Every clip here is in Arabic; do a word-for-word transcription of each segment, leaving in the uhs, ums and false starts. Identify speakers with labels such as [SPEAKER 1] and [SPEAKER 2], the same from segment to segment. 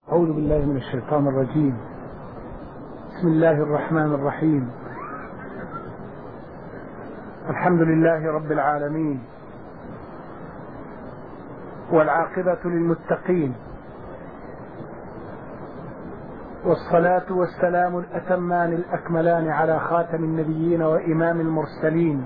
[SPEAKER 1] أعوذ بالله من الشيطان الرجيم. بسم الله الرحمن الرحيم. الحمد لله رب العالمين، والعاقبة للمتقين، والصلاة والسلام الأتمان الأكملان على خاتم النبيين وإمام المرسلين،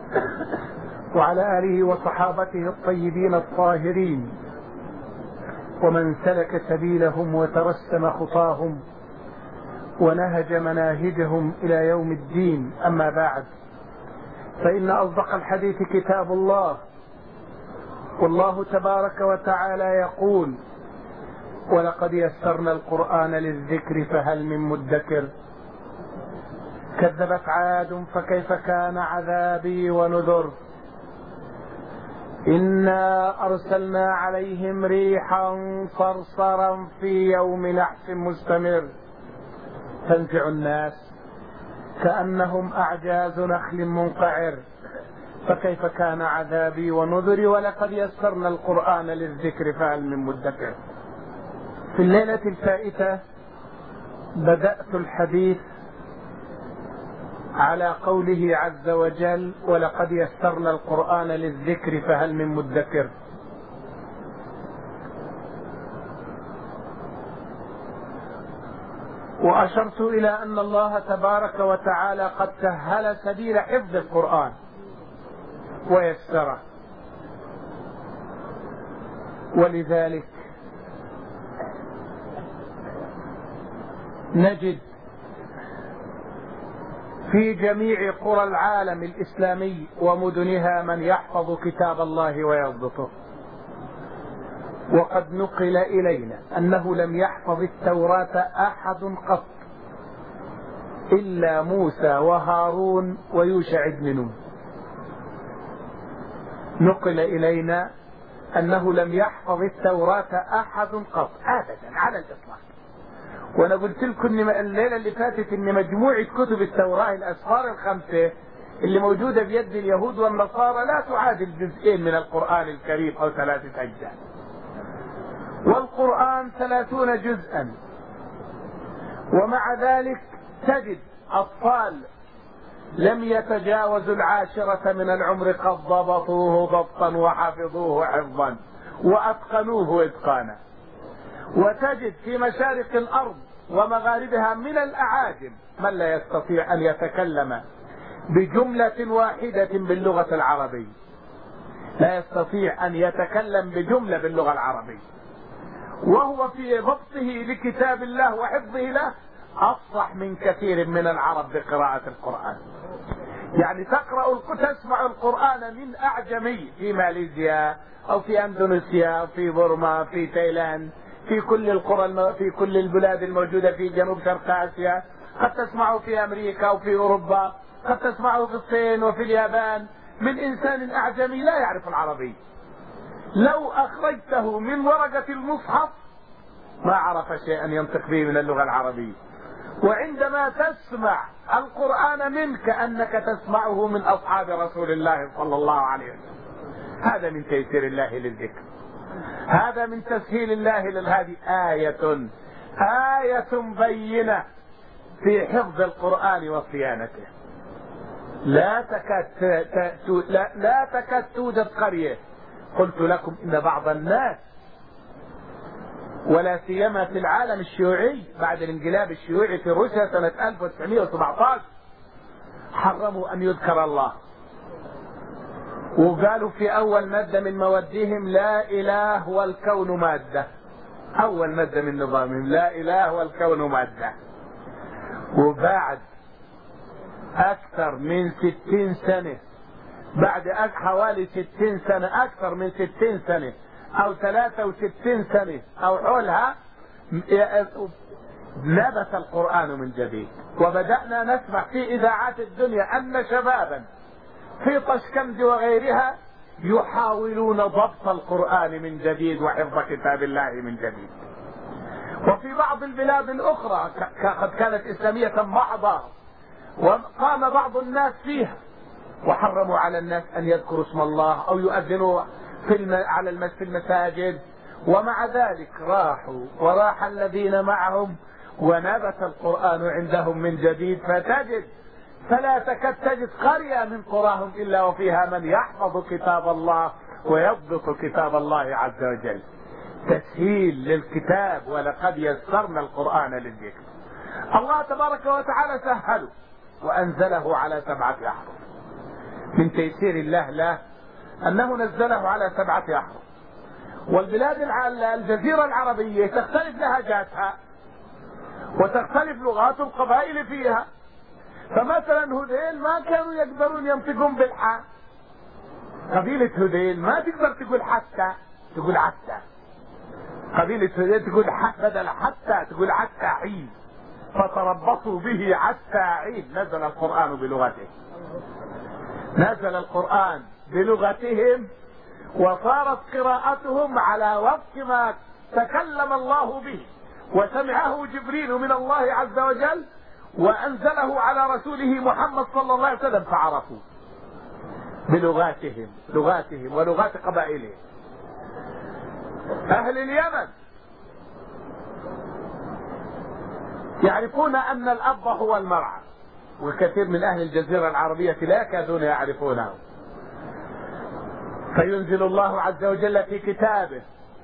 [SPEAKER 1] وعلى آله وصحابته الطيبين الطاهرين، ومن سلك سبيلهم وترسم خطاهم ونهج مناهجهم إلى يوم الدين. أما بعد، فإن أصدق الحديث كتاب الله، والله تبارك وتعالى يقول: ولقد يسرنا القرآن للذكر فهل من مدكر. كذبت عاد فكيف كان عذابي ونذر. إنا أرسلنا عليهم ريحا صرصرا في يوم نحس مستمر تنفع الناس كأنهم أعجاز نخل منقعر. فكيف كان عذابي ونذري. ولقد يسرنا القرآن للذكر فهل من مدكر. في الليلة الفائتة بدأت الحديث على قوله عز وجل: ولقد يسرنا القرآن للذكر فهل من مدكر. وأشرت إلى أن الله تبارك وتعالى قد سهل سبيل حفظ القرآن ويسره، ولذلك نجد في جميع قرى العالم الإسلامي ومدنها من يحفظ كتاب الله ويضبطه. وقد نقل إلينا أنه لم يحفظ التوراة أحد قط إلا موسى وهارون ويوشع بن نون. نقل إلينا أنه لم يحفظ التوراة أحد قط أبدا على الإطلاق. وانا قلت لكم ان الليله اللي فاتت ان مجموعه كتب التوراه الاسفار الخمسه اللي موجوده بيد اليهود والنصارى لا تعادل جزئين من القران الكريم او ثلاثه اجزاء، والقران ثلاثون جزءا. ومع ذلك تجد اطفال لم يتجاوزوا العاشره من العمر قد ضبطوه ضبطا وحفظوه حفظا واتقنوه اتقانا. وتجد في مشارق الأرض ومغاربها من الأعاجم من لا يستطيع أن يتكلم بجملة واحدة باللغة العربية، لا يستطيع أن يتكلم بجملة باللغة العربية، وهو في ضبطه لكتاب الله وحفظه له أفصح من كثير من العرب بقراءة القرآن. يعني تقرأ تسمع القرآن من أعجمي في ماليزيا أو في أندونيسيا أو في بورما في تايلاند، في كل القرى الم... في كل البلاد الموجودة في جنوب شرق آسيا، قد تسمعه في أمريكا وفي أوروبا، قد تسمعه في الصين وفي اليابان من إنسان أعجمي لا يعرف العربي. لو أخرجته من ورقة المصحف ما عرف شيئا ينطق به من اللغة العربية. وعندما تسمع القرآن منك كأنك تسمعه من أصحاب رسول الله صلى الله عليه وسلم. هذا من تيسير الله للذكر، هذا من تسهيل الله للهادي. آية آية بينة في حفظ القرآن وصيانته. لا تكاد لا, لا تكاد توجد قرية، قلت لكم إن بعض الناس ولا سيما في العالم الشيوعي بعد الانقلاب الشيوعي في روسيا سنة ألف وتسعمئة وسبعة عشر حرموا أن يذكر الله، وقالوا في أول مادة من موادهم لا إله والكون مادة. أول مادة من نظامهم لا إله والكون مادة. وبعد أكثر من ستين سنة، بعد حوالي ستين سنة، أكثر من ستين سنة أو ثلاثة وستين سنة أو حولها، نبت القرآن من جديد. وبدأنا نسمع في إذاعات الدنيا أن شبابا في طشكند وغيرها يحاولون ضبط القرآن من جديد وحفظ كتاب الله من جديد. وفي بعض البلاد الأخرى قد كانت إسلامية محضة وقام بعض الناس فيها وحرموا على الناس أن يذكروا اسم الله أو يؤذنوا في الم... على المس... في المساجد ومع ذلك راحوا وراح الذين معهم ونبت القرآن عندهم من جديد، فتجد فلا تكاد تجد قرية من قراهم إلا وفيها من يحفظ كتاب الله ويضبط كتاب الله عز وجل. تسهيل للكتاب، ولقد يسرنا القرآن للذكر. الله تبارك وتعالى سهله وأنزله على سبعة أحرف. من تيسير الله له أنه نزله على سبعة أحرف. والبلاد الجزيرة العربية تختلف لهجاتها وتختلف لغات القبائل فيها. فمثلا هذيل ما كانوا يقدرون ينطقون بالحاء. قبيلة هذيل ما تقدر تقول حتى، تقول حتى. قبيلة هذيل تقول حتى بدل حتى تقول حتى حين. فتربصوا به حتى حين. نزل القرآن بلغته. نزل القرآن بلغتهم وصارت قراءتهم على وفق ما تكلم الله به وسمعه جبريل من الله عز وجل وأنزله على رسوله محمد صلى الله عليه وسلم، فعرفوا بلغاتهم لغاتهم ولغات قبائلهم. أهل اليمن يعرفون أن الأب هو المرعى، وكثير من أهل الجزيرة العربية لا يكادون يعرفونه. فينزل الله عز وجل في كتابه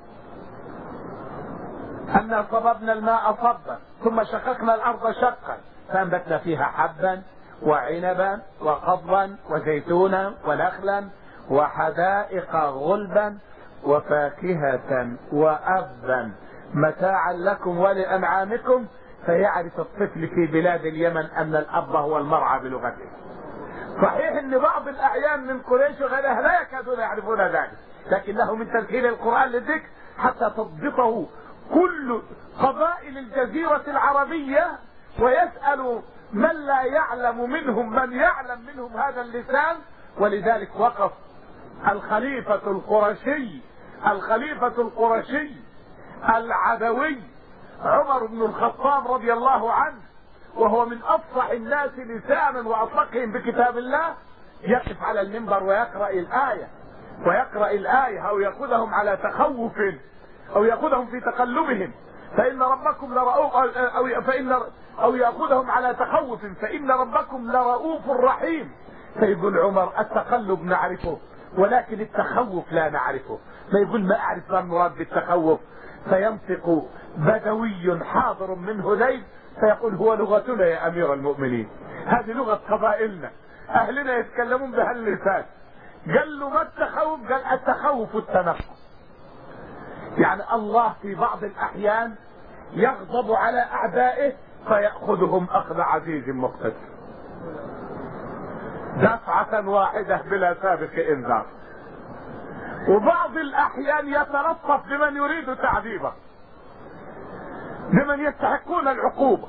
[SPEAKER 1] أن صببنا الماء صبا ثم شققنا الأرض شقا فأنبتنا فيها حبا وعنبا وقضبا وزيتونا ونخلا وحدائق غلبا وفاكهة وأبا متاعا لكم ولأنعامكم. فيعرف الطفل في بلاد اليمن أن الأب هو المرعى بلغته. صحيح أن بعض الأعيان من قريش وغيرها لا يكادون يعرفون ذلك، لكنه من تسهيل القرآن للذكر حتى تضبطه كل قبائل الجزيرة العربية، ويسأل من لا يعلم منهم من يعلم منهم هذا اللسان. ولذلك وقف الخليفة القرشي الخليفة القرشي العدوي عمر بن الخطاب رضي الله عنه، وهو من أفصح الناس لسانا وأطلقهم بكتاب الله، يقف على المنبر ويقرأ الآية ويقرأ الآية أو يأخذهم على تخوف أو يأخذهم في تقلبهم فإن ربكم لرؤوف أو فإن أو يأخذهم على تخوف فإن ربكم لرؤوف رحيم. فيقول عمر التقلب نعرفه ولكن التخوف لا نعرفه. ما يقول ما أعرف ما المراد بالتخوف. فينطق بدوي حاضر من هذيل فيقول هو لغتنا يا أمير المؤمنين، هذه لغة قبائلنا، أهلنا يتكلمون بهاللسان. قال له ما التخوف؟ قال التخوف التنقص. يعني الله في بعض الأحيان يغضب على أعدائه فيأخذهم أخذ عزيز مقتدر دفعة واحدة بلا سابق إنذار. وبعض الأحيان يتلطف بمن يريد تعذيبه، بمن يستحقون العقوبة،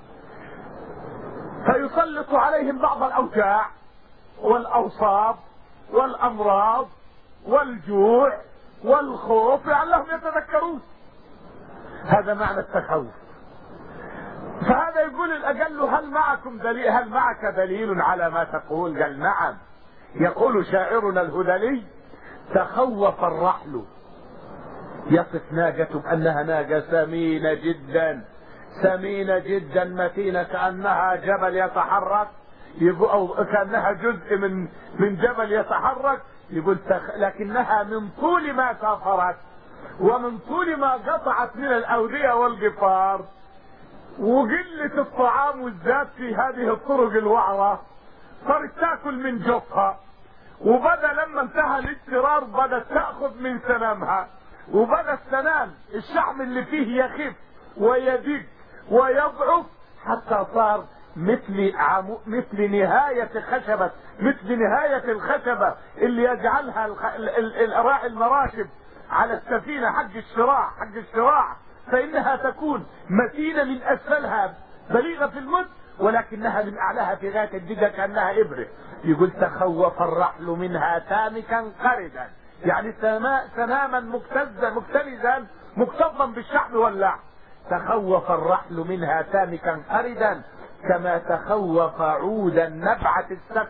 [SPEAKER 1] فيسلط عليهم بعض الأوجاع والأوصاب والأمراض والجوع والخوف لعلهم يتذكرون. هذا معنى التخوف. فهذا يقول الأجل هل معكم دليل هل معك دليل على ما تقول؟ قال نعم. يقول شاعرنا الهذلي تخوف الرحل، يصف ناقته بأنها ناقة سمينة جدا سمينة جدا متينة كأنها جبل يتحرك، أو كأنها جزء من من جبل يتحرك. يقول تخ... لكنها من طول ما سافرت ومن طول ما قطعت من الأودية والقفار وقلة الطعام والزاد في هذه الطرق الوعرة صارت تأكل من جوفها، وبدأ لما انتهى الاضطرار بدأت تأخذ من سنامها، وبدأ السنام الشحم اللي فيه يخف ويدق ويضعف حتى صار مثل عمو مثل نهاية خشبة مثل نهاية الخشبة اللي يجعلها راعي المراكب على السفينة حق الشراع حق الشراع فإنها تكون متينة من أسفلها بليغة في المد ولكنها من أعلاها في غاية الدقة كأنها إبرة. يقول تخوف الرحل منها تامكا قردا، يعني سناما مكتزا مكتنزا مكتظا بالشحم واللحم. تخوف الرحل منها تامكا قردا كما تخوف عودا نبعت السفن.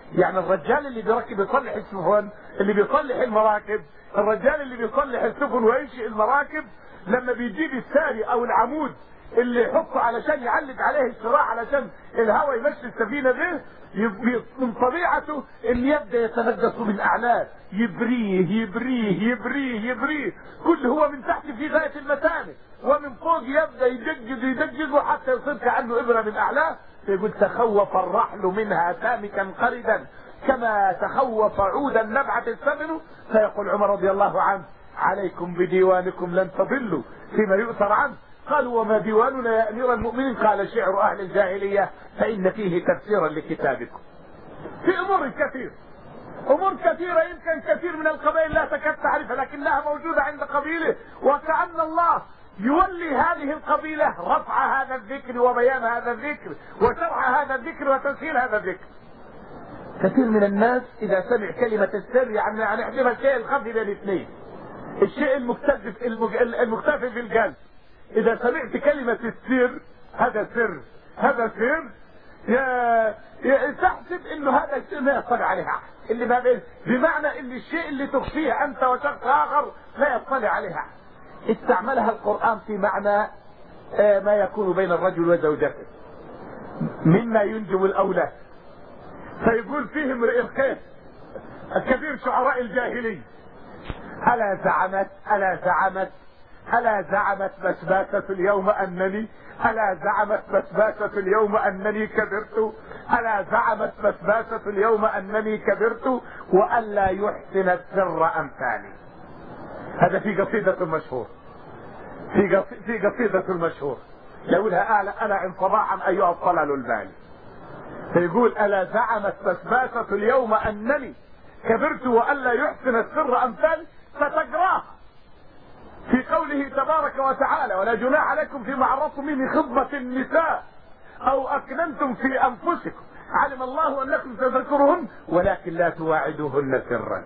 [SPEAKER 1] يعني الرجال اللي بيركب يصلح السفن، اللي بيصلح المراكب، الرجال اللي بيصلح السفن وينشئ المراكب، لما بيجيب الساري او العمود اللي يحطه علشان يعلق عليه الشراع علشان الهواء يمشي السفينه به، من طبيعته ان يبدا يتنقص من اعلاه، يبريه يبريه يبريه يبريه، كل هو من تحت في غايه المتانه، ومن فوق يبدا يدجج يدجج حتى يصير كانه ابره من اعلاه. يقول تخوف الرحل منها سامكا قردا كما تخوف عودا نبعت الثمن. فيقول عمر رضي الله عنه عليكم بديوانكم لن تضلوا فيما يؤثر عنه. قالوا وما ديواننا يا امير المؤمنين؟ قال شعر اهل الجاهليه فان فيه تفسيرا لكتابكم. في امور كثير، امور كثيره يمكن كثير من القبائل لا تكاد تعرفها لكنها موجوده عند قبيله، وكأن الله يولي هذه القبيله رفع هذا الذكر وبيان هذا الذكر وشرح هذا الذكر وتسهيل هذا الذكر. كثير من الناس اذا سمع كلمه السر يعني هنحسبها الشيء الخفي بين الاثنين، الشيء المكتفي المكتفي في القلب. اذا سمعت كلمة السر هذا سر هذا سر يا, يا تحسب انه هذا الشيء ما يطلع عليه احد، اللي ما بين بمعنى ان الشيء اللي تخفيه انت وشخص اخر لا يطلع عليه احد. استعملها القرآن في معنى ما يكون بين الرجل وزوجته مما ينجب الاولاد. فيقول فيه امرئ القيس الكثير شعراء الجاهلي ألا زعمت ألا زعمت ألا زعمت بسباسة اليوم أنني ألا زعمت بسباسة اليوم أنني كبرت ألا زعمت بسباسة اليوم أنني كبرت وألا يحسن السر أمثالي. هذا في قصيدة المشهور في في قصيدة المشهور يقولها ألا ألا إن صباحا أيها الطلل البالي. فيقول ألا زعمت بسباسة اليوم أنني كبرت وألا يحسن السر أمثالي، فتقراها في قوله تبارك وتعالى ولا جناح عليكم فيما عرضتم به من خطبة النساء أو أكننتم في أنفسكم علم الله أنكم تذكرهن ولكن لا تواعدوهن سرا.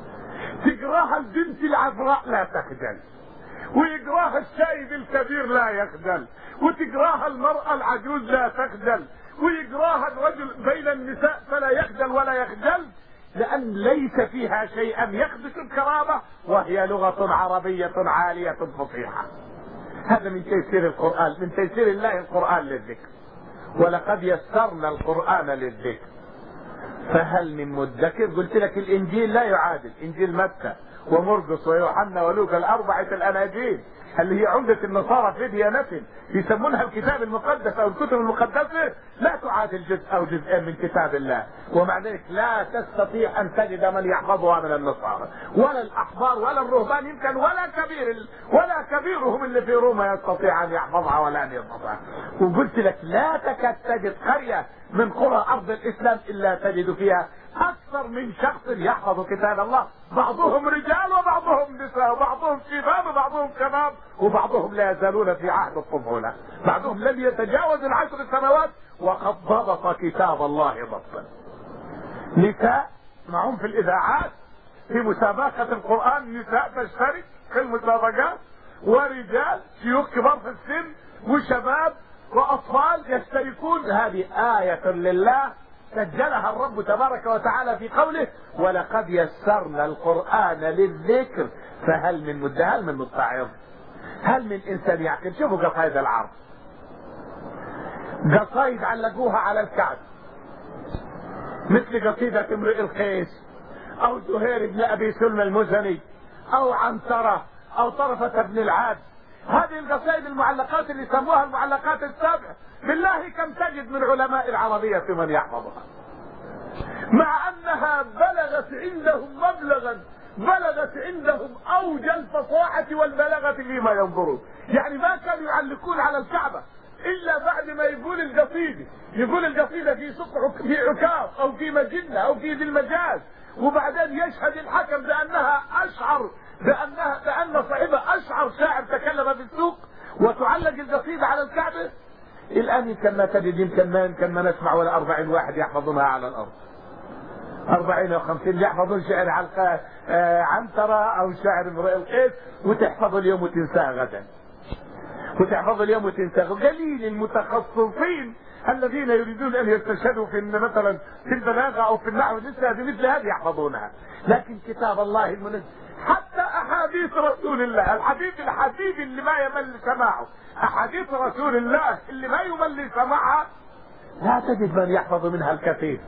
[SPEAKER 1] تقراها البنت العذراء لا تخجل، ويقراها الشايب الكبير لا يخجل، وتقراها المرأة العجوز لا تخجل، ويقراها الرجل بين النساء فلا يخجل ولا يخجل، لأن ليس فيها شيئا يخدش الكرامة وهي لغة عربية عالية فصيحة. هذا من تيسير القرآن، من تيسير الله القرآن للذكر. ولقد يسرنا القرآن للذكر فهل من مدكر؟ قلت لك الإنجيل لا يعادل إنجيل متى ومرقس ويوحنا ولوقا الأربعة الأناجيل اللي هي عمدة النصارى في ديانتهم يسمونها الكتاب المقدس أو الكتب المقدسة، لا تعادل جزء أو جزئين من كتاب الله. ومع ذلك لا تستطيع أن تجد من يحفظها من النصارى ولا الأحبار ولا الرهبان يمكن ولا كبير ولا كبيرهم اللي في روما يستطيع أن يحفظها ولا أن يحفظها. وقلت لك لا تكاد تجد قرية من قرى أرض الإسلام إلا تجد فيها أكثر من شخص يحفظ كتاب الله، بعضهم رجال وبعضهم نساء وبعضهم شباب وبعضهم شباب وبعضهم لا يزالون في عهد الطفولة، بعضهم لم يتجاوز العشر سنوات وقد ضبط كتاب الله ضبطا. نساء معهم في الإذاعات في مسابقة القرآن، نساء تشترك في المسابقات، ورجال شيوخ كبار في السن وشباب وأطفال يشتركون. هذه آية لله سجلها الرب تبارك وتعالى في قوله ولقد يسرنا القرآن للذكر فهل من مدة، هل من متعظ، هل من إنسان يعقل. شوفوا قصائد العرب، قصائد علقوها على الكعب مثل قصيدة امرئ القيس أو زهير بن أبي سلمى المزني أو عنترة أو طرفة بن العاد. هذه القصائد المعلقات اللي سموها المعلقات السابعة، بالله كم تجد من علماء العربية من يحفظها، مع أنها بلغت عندهم مبلغا بلغت عندهم أوج الفصاحة والبلاغة فيما ينظرون. يعني ما كانوا يعلقون على الكعبة إلا بعد ما يقول القصيدة، يقول القصيدة في سوق في عكاظ أو في مجنة أو في ذي المجاز، وبعدين يشهد الحكم بأنها أشعر بأنها بأن صاحبها أشعر شاعر تكلم في السوق، وتعلق القصيدة على الكعبة. الآن يمكن ما تجد، يمكن ما يمكن ما نسمع ولا أربعين واحد يحفظونها على الأرض، أربعين أو خمسين يحفظون شعر على عنترة أو شعر امرئ القيس، وتحفظ اليوم وتنساه غدا. وتحفظ اليوم وتنساه. قليل المتخصصين الذين يريدون ان يستشهدوا في ان مثلا في البلاغه او في النحو لسه مثل هذه يحفظونها. لكن كتاب الله المنزل، حتى احاديث رسول الله، الحديث الحبيب اللي ما يمل سماعه، احاديث رسول الله اللي ما يمل سماعها، لا تجد من يحفظ منها الكثير.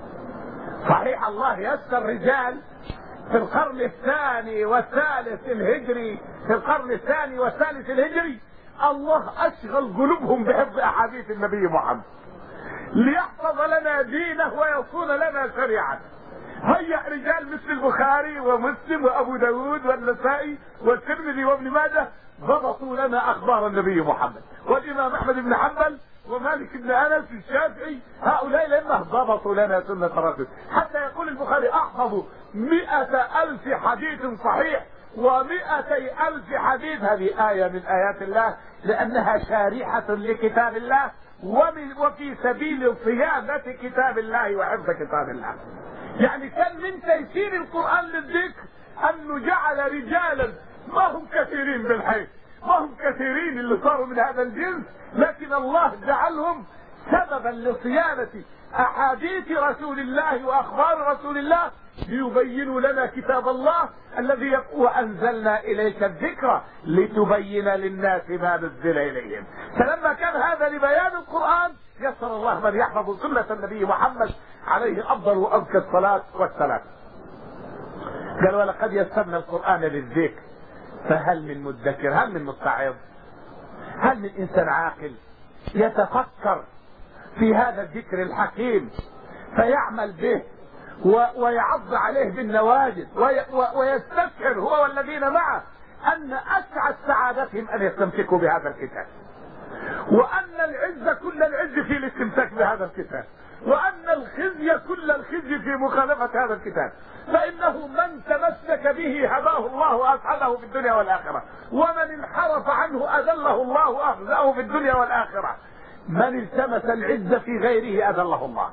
[SPEAKER 1] صحيح الله يسر رجال في القرن الثاني والثالث الهجري، في القرن الثاني والثالث الهجري الله اشغل قلوبهم بحفظ احاديث النبي محمد ليحفظ لنا دينه ويصون لنا شريعته. هيا رجال مثل البخاري ومسلم وابو داود والنسائي والترمذي وابن ماجه ضبطوا لنا اخبار النبي محمد، والامام احمد بن حنبل ومالك بن انس الشافعي، هؤلاء لما ضبطوا لنا سنه الرسول. حتى يقول البخاري احفظوا مئة الف حديث صحيح ومئتي الف حديث. هذه آية من آيات الله لأنها شارحة لكتاب الله وفي سبيل صيانة كتاب الله وحفظ كتاب الله. يعني كان من تيسير القرآن للذكر أنه جعل رجالا ما هم كثيرين بالحيث، ما هم كثيرين اللي صاروا من هذا الجنس، لكن الله جعلهم سببا لصيانة أحاديث رسول الله وأخبار رسول الله ليبينوا لنا كتاب الله الذي يقول وأنزلنا إليك الذكر لتبين للناس ما نزل إليهم. فلما كان هذا لبيان القرآن يسر الله من يحفظ سنة النبي محمد عليه أفضل وأزكى الصلاة والسلام. قال ولقد يسرنا القرآن للذكر فهل من مدكر، هل من متعظ، هل من إنسان عاقل يتفكر في هذا الذكر الحكيم فيعمل به ويعض عليه بالنواجذ ويستشعر هو والذين معه أن أسعد سعادتهم أن يستمسكوا بهذا الكتاب، وأن العز كل العز في الاستمساك بهذا الكتاب، وأن الخزي كل الخزي في مخالفة هذا الكتاب. فإنه من تمسك به هداه الله وأسعده في الدنيا والآخرة، ومن انحرف عنه أذله الله وأخزاه في الدنيا والآخرة. من التمس العز في غيره أذله الله،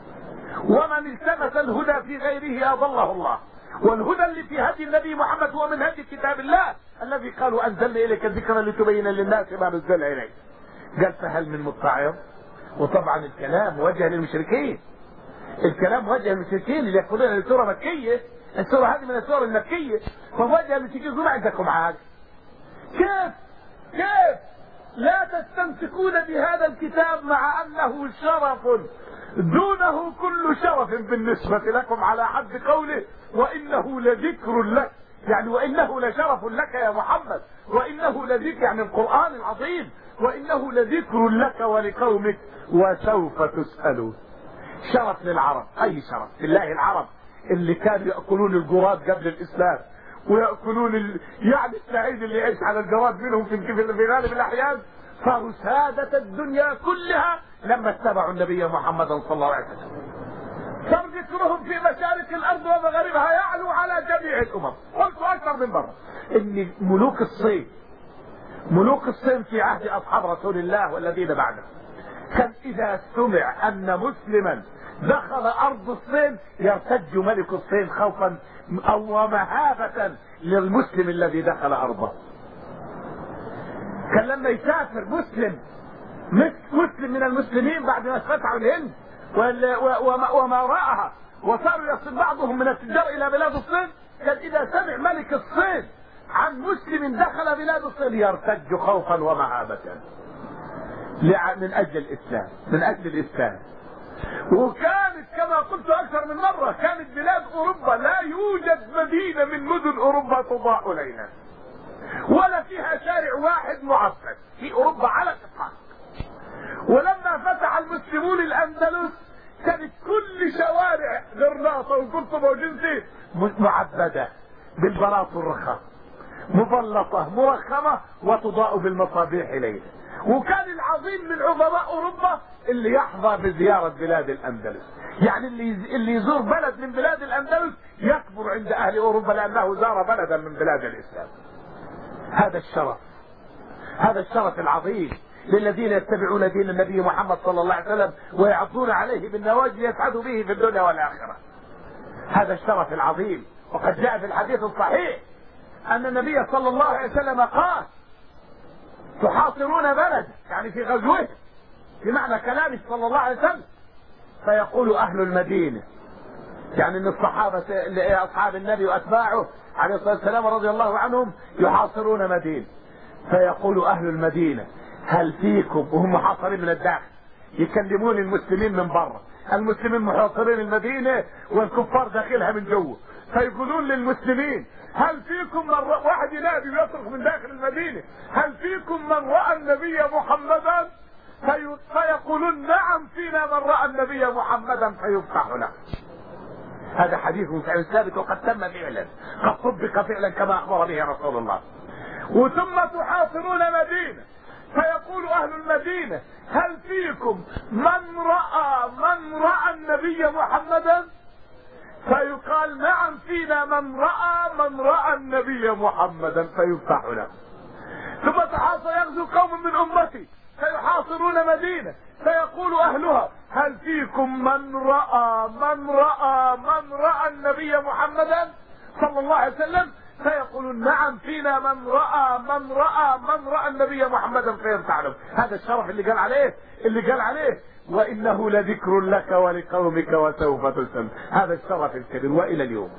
[SPEAKER 1] ومن التمس الهدى في غيره أضله الله. والهدى اللي في هدي النبي محمد هو من هدي كتاب الله الذي قالوا أنزلنا إليك الذكر لتبين للناس ما نزل إليك. قال فهل من متعظ. وطبعا الكلام وجه للمشركين، الكلام وجه للمشركين اللي يقولون ان السوره مكيه، السوره هذه من السور المكيه، فوجه للمشركين ما عندكم عاد. كيف كيف لا تستمسكون بهذا الكتاب مع انه شرف دونه كل شرف بالنسبة لكم، على حد قوله وإنه لذكر لك، يعني وإنه لشرف لك يا محمد، وإنه لذكر يعني القرآن العظيم، وإنه لذكر لك ولقومك وسوف تسألون. شرف للعرب، أي شرف لله. العرب اللي كانوا يأكلون الجراد قبل الإسلام ويأكلون ال... يعني السعيد اللي يعيش على الجراد منهم في في غالب الأحيان صاروا سادة الدنيا كلها لما اتبعوا النبي محمد صلى الله عليه وسلم. صار ذكرهم في مشارق الأرض ومغاربها يعلو على جميع الأمم. قلت أكثر من مرة إن ملوك الصين ملوك الصين في عهد أصحاب رسول الله والذين بعده كان إذا سمع أن مسلما دخل أرض الصين يرتج ملك الصين خوفا أو مهابة للمسلم الذي دخل أرضه. كان لما يسافر مسلم مسلم من المسلمين بعد ما فتحوا الهند وما وراءها وصاروا يصل بعضهم من التجار إلى بلاد الصين، كان إذا سمع ملك الصين عن مسلم دخل بلاد الصين يرتج خوفا ومهابة من أجل الإسلام، من أجل الإسلام. وكانت كما قلت أكثر من مرة كانت بلاد أوروبا لا يوجد مدينة من مدن أوروبا تضاء ليلا ولا فيها شارع واحد معبد في أوروبا على الإطلاق. ولما فتح المسلمون الأندلس كانت كل شوارع غرناطة وقرطبة وجنسي معبدة بالبلاط الرخام مبلطة مرخمة وتضاء بالمصابيح ليلا. وكان العظيم من عظماء أوروبا اللي يحظى بزيارة بلاد الأندلس، يعني اللي اللي يزور بلد من بلاد الأندلس يكبر عند أهل أوروبا لأنه زار بلدا من بلاد الإسلام. هذا الشرف، هذا الشرف العظيم للذين يتبعون دين النبي محمد صلى الله عليه وسلم ويعضون عليه بالنواجذ يسعدوا به في الدنيا والآخرة. هذا الشرف العظيم. وقد جاء في الحديث الصحيح أن النبي صلى الله عليه وسلم قال تحاصرون بلد، يعني في غزوه بمعنى كلامه صلى الله عليه وسلم. فيقول أهل المدينة، يعني ان الصحابة اصحاب النبي واتباعه عليه الصلاة والسلام رضي الله عنهم يحاصرون مدينة، فيقول اهل المدينة هل فيكم، وهم محاصرين من الداخل يكلمون المسلمين من برا، المسلمين محاصرين المدينة والكفار داخلها من جوه، فيقولون للمسلمين هل فيكم من رأى، واحد ينادي ويصرخ من داخل المدينة هل فيكم من رأى النبي محمدا؟ في... فيقولون نعم فينا من رأى النبي محمدا فيفتح له. هذا حديث فعلا ثابت وقد تم فعلا، قد طبق فعلا كما اخبر به رسول الله. وثم تحاصرون مدينة فيقول اهل المدينة هل فيكم من رأى من رأى النبي محمدا؟ فيقال نعم فينا من رأى من رأى النبي محمدا فيفتح له. ثم تحاصر يغزو قوم من امتي فيحاصرون مدينة فيقول اهلها هل فيكم من رأى من رأى من رأى النبي محمدا صلى الله عليه وسلم؟ فيقولون نعم فينا من رأى من رأى من رأى النبي محمدا فيفتح له. هذا الشرف اللي قال عليه اللي قال عليه وانه لذكر لك ولقومك وسوف تسأل. هذا الشرف الكبير. والى اليوم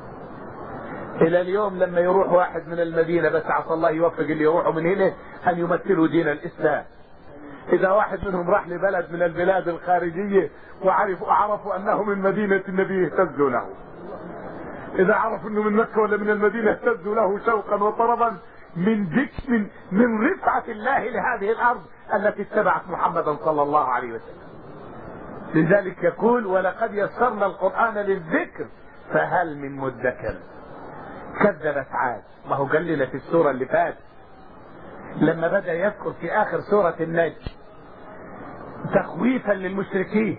[SPEAKER 1] الى اليوم لما يروح واحد من المدينة، بس عسى الله يوفق اللي يروحوا من هنا ان يمثلوا دين الاسلام. اذا واحد منهم راح لبلد من البلاد الخارجية وعرفوا عرفوا انه من مدينة النبي اهتزوا له، اذا عرفوا انه من مكة ولا من المدينة اهتزوا له شوقا وطربا من ذكر من, من رفعة الله لهذه الارض التي اتبعت محمدا صلى الله عليه وسلم. لذلك يقول ولقد يسرنا القرآن للذكر فهل من مدكر. كذبت عاد، ما هو قال لنا في السورة اللي فاتت لما بدأ يذكر في آخر سورة النجم تخويفا للمشركين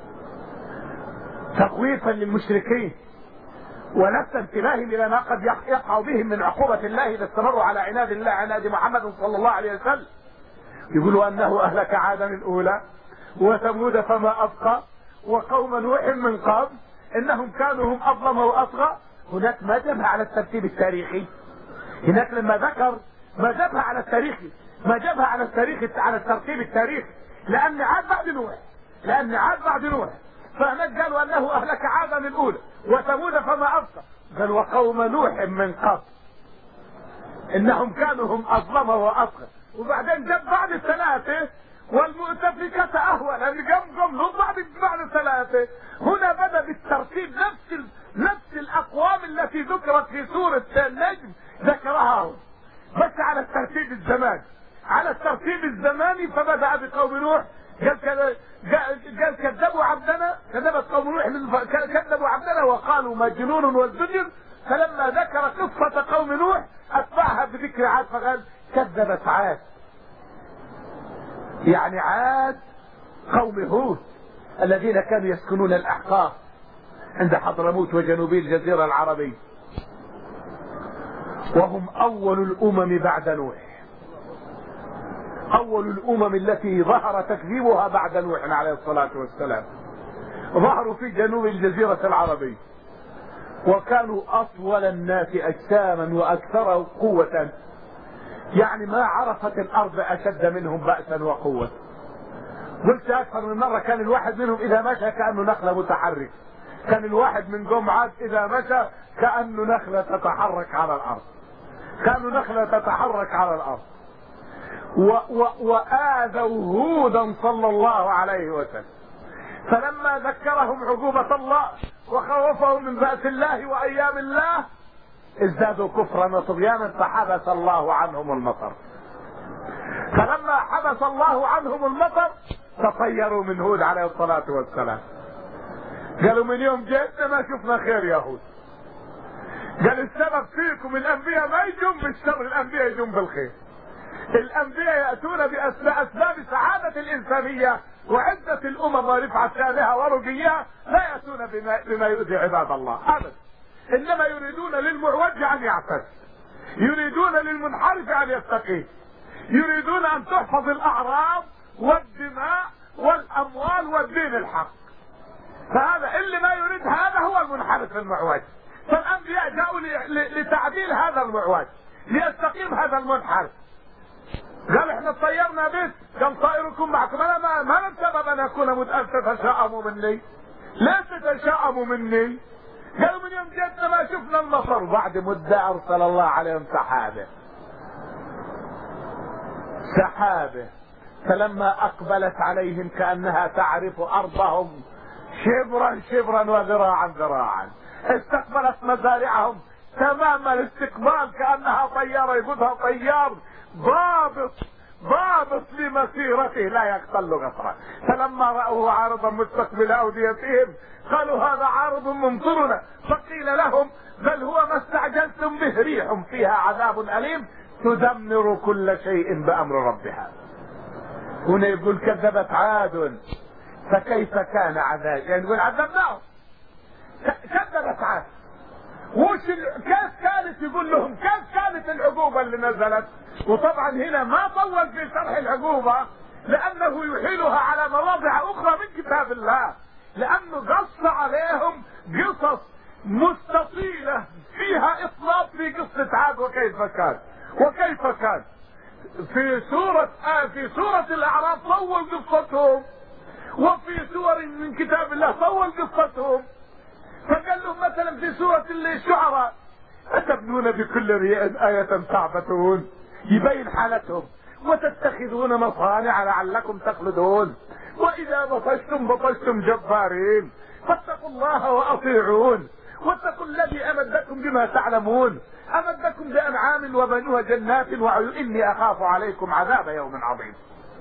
[SPEAKER 1] تخويفا للمشركين ولفت انتباههم إلى ما قد يقع بهم من عقوبة الله إذا استمروا على عناد الله عناد محمد صلى الله عليه وسلم. يقولوا أنه أهلك عادا الأولى وثمود فما أبقى وقوم نوح من قبل إنهم كانوا هم أظلم وأطغى. هناك ما جابها على الترتيب التاريخي، هناك لما ذكر ما جابها على التاريخ ما جابها على التاريخ على الترتيب التاريخي، لأن عاد بعد نوح لأن عاد بعد نوح فهناك قالوا أنه أهلك عادا الأولى وثمود فما أبقى، قال وقوم نوح من قبل إنهم كانوا هم أظلم وأطغى. وبعدين جاب بعد الثلاثة والمؤتفكة أهوى، لأن قام قام له بعد بعد الثلاثة. هنا بدأ بالترتيب نفس ال... نفس الأقوام التي ذكرت في سورة النجم ذكرها هو، بس على الترتيب الزماني على الترتيب الزماني فبدأ بقوم نوح قال كذا قال كذبوا عبدنا كذبت قوم نوح كذبوا عبدنا وقالوا مجنون والزجر. فلما ذكر قصة قوم نوح أتبعها بذكر عاد فقال كذبت عاد، يعني عاد قوم هود الذين كانوا يسكنون الأحقاف عند حضرموت وجنوبي الجزيرة العربية، وهم أول الأمم بعد نوح، أول الأمم التي ظهر تكذيبها بعد نوح عليه الصلاة والسلام. ظهروا في جنوب الجزيرة العربية وكانوا أطول الناس أجساما وأكثر قوة، يعني ما عرفت الأرض أشد منهم بأسا وقوة. قلت أكثر من مرة كان الواحد منهم إذا مشى كأنه نخلة متحرك، كان الواحد من قوم عاد إذا مشى كأنه نخلة تتحرك على الأرض، كانوا نخلة تتحرك على الأرض. و و وآذوا هودا صلى الله عليه وسلم، فلما ذكرهم عقوبة الله وخوفهم من بأس الله وأيام الله ازدادوا كفرا وطغيانا فحبس الله عنهم المطر. فلما حبس الله عنهم المطر تطيروا من هود عليه الصلاة والسلام، قالوا من يوم جئتنا ما شفنا خير يا هود. قال السبب فيكم الأنبياء ما يجون بالشر، الأنبياء يجون بالخير. الأنبياء يأتون بأسباب سعادة الإنسانية وعزة الأمم ورفعة شانها ورقيها، لا يأتون بما, بما يؤذي عباد الله أبدا، إنما يريدون للمعوج أن يعتز، يريدون للمنحرف أن يستقيم، يريدون أن تحفظ الأعراض والدماء والأموال والدين الحق. فهذا اللي ما يريد هذا هو المنحرف المعوج. فالأنبياء جاءوا لتعديل هذا المعوج، ليستقيم هذا المنحرف. قال احنا طيرنا بك، قال طائركم معكم. انا ما ما السبب ان اكون متأسف تتشائموا مني؟ لا تتشائموا مني. قالوا من يوم جدنا ما شفنا النصر. وبعد مدة ارسل الله عليهم سحابة سحابة فلما اقبلت عليهم كأنها تعرف ارضهم شبرا شبرا وذراعا ذراعا، استقبلت مزارعهم تمام الاستقبال كأنها طيارة يقودها طيار ضابط ضابط لمسيرته لا يقتل غفرا. فلما رأوه عارضا مستقبل أوديتهم قالوا هذا عارض ممطرنا، فقيل لهم بل هو ما استعجلتم به ريح فيها عذاب أليم تدمر كل شيء بأمر ربها. هنا يقول كذبت عاد فكيف كان عذاب، يعني يقول عذبناهم. كذبت عاد وش كيف كانت، يقول لهم كيف كانت العقوبة اللي نزلت. وطبعا هنا ما طول في شرح العقوبة لأنه يحيلها على مواضع أخرى من كتاب الله، لأنه قص عليهم قصص مستطيلة فيها إطلاق في قصة عاد وكيف كان وكيف كان. في سورة آه في سورة الأعراف طول قصتهم، وفي سور من كتاب الله طول قصتهم. فقال لهم مثلا في سورة الشعراء أتبنون بكل رياء آية تعبثون، يبين حالتهم، وتتخذون مصانع لعلكم تخلدون، وإذا بطشتم بطشتم جبارين، فاتقوا الله وأطيعون، واتقوا الذي أمدكم بما تعلمون، أمدكم بأنعام وبنين وجنات وعيون، إني أخاف عليكم عذاب يوم عظيم.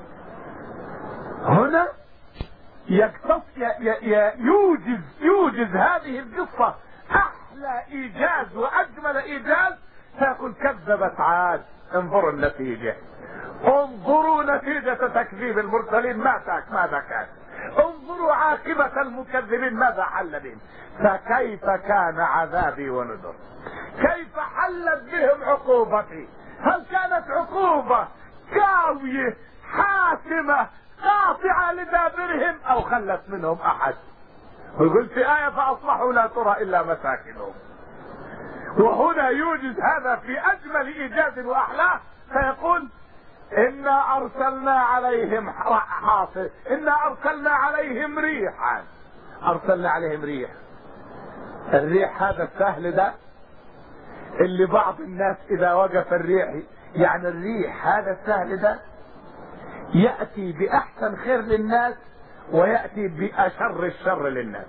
[SPEAKER 1] هنا يقتص يوجز يوجز هذه القصة أحلى إيجاز وأجمل إيجاز، فيقول كذبت عاد. انظروا النتيجة، انظروا نتيجة تكذيب المرسلين ماذا كان، انظروا عاقبة المكذبين ماذا حل بهم، فكيف كان عذابي ونذر، كيف حلت بهم عقوبتي. هل كانت عقوبة كاوية حاسمة قاطعة لدابرهم أو خلت منهم أحد؟ ويقول في آية فأصبحوا لا ترى إلا مساكنهم. وهنا يوجد هذا في أجمل إيجاز وأحلاه، فيقول إنا أرسلنا عليهم حاصل، إنا أرسلنا عليهم ريحا. أرسلنا عليهم ريح. الريح هذا السهل ده اللي بعض الناس إذا وقف الريح، يعني الريح هذا السهل ده يأتي بأحسن خير للناس ويأتي بأشر الشر للناس.